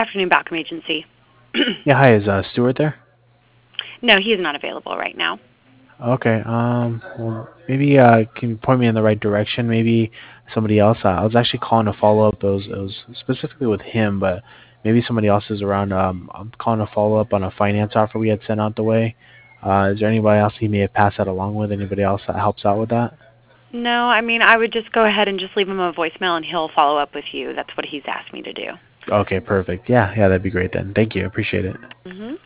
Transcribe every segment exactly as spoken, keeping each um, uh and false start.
afternoon, Balcom Agency. Yeah, hi, is uh, Stuart there? No, he is not available right now. Okay, um, well, maybe uh, can you point me in the right direction? Maybe somebody else. Uh, I was actually calling to follow up. It was, it was specifically with him, but maybe somebody else is around. Um, I'm calling to follow up on a finance offer we had sent out the way. Uh, is there anybody else he may have passed that along with? Anybody else that helps out with that? No, I mean, I would just go ahead and just leave him a voicemail and he'll follow up with you. That's what he's asked me to do. Okay, perfect. Yeah, yeah, that'd be great then. Thank you. Appreciate it. Mm-hmm.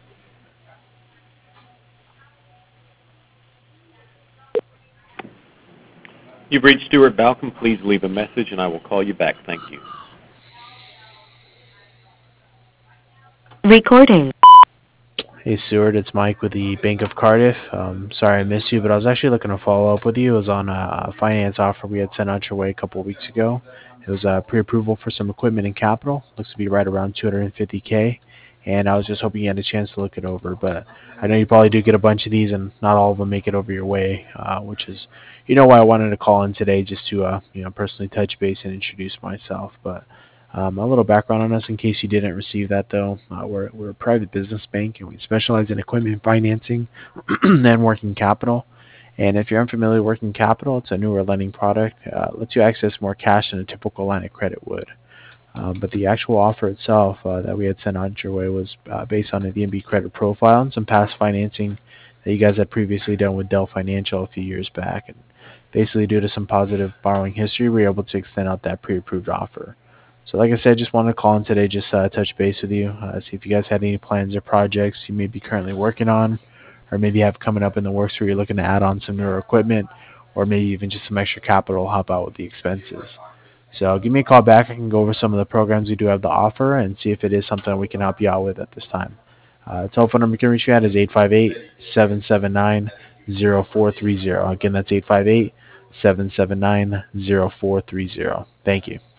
You've reached Stuart Balcom. Please leave a message and I will call you back. Thank you. Recording. Hey, Stuart, it's Mike with the Bank of Cardiff. Um, sorry I missed you, but I was actually looking to follow up with you. It was on a, a finance offer we had sent out your way a couple of weeks ago. It was uh, pre-approval for some equipment and capital. Looks to be right around two hundred fifty K, and I was just hoping you had a chance to look it over. But I know you probably do get a bunch of these, and not all of them make it over your way, uh, which is, you know, why I wanted to call in today just to, uh, you know, personally touch base and introduce myself. But um, a little background on us in case you didn't receive that, though. Uh, we're, we're a private business bank, and we specialize in equipment financing and working capital. And if you're unfamiliar with working capital, it's a newer lending product. Uh, lets you access more cash than a typical line of credit would. Um, but the actual offer itself uh, that we had sent out your way was uh, based on a D N B credit profile and some past financing that you guys had previously done with Dell Financial a few years back. And basically, due to some positive borrowing history, we were able to extend out that pre-approved offer. So like I said, just wanted to call in today, just uh, touch base with you, uh, see if you guys had any plans or projects you may be currently working on, or maybe have coming up in the works where you're looking to add on some newer equipment, or maybe even just some extra capital to help out with the expenses. So give me a call back. I can go over some of the programs we do have to offer and see if it is something we can help you out with at this time. Uh, the telephone number you can reach me at is eight five eight, seven seven nine, zero four three zero. Again, that's eight five eight, seven seven nine, zero four three zero. Thank you.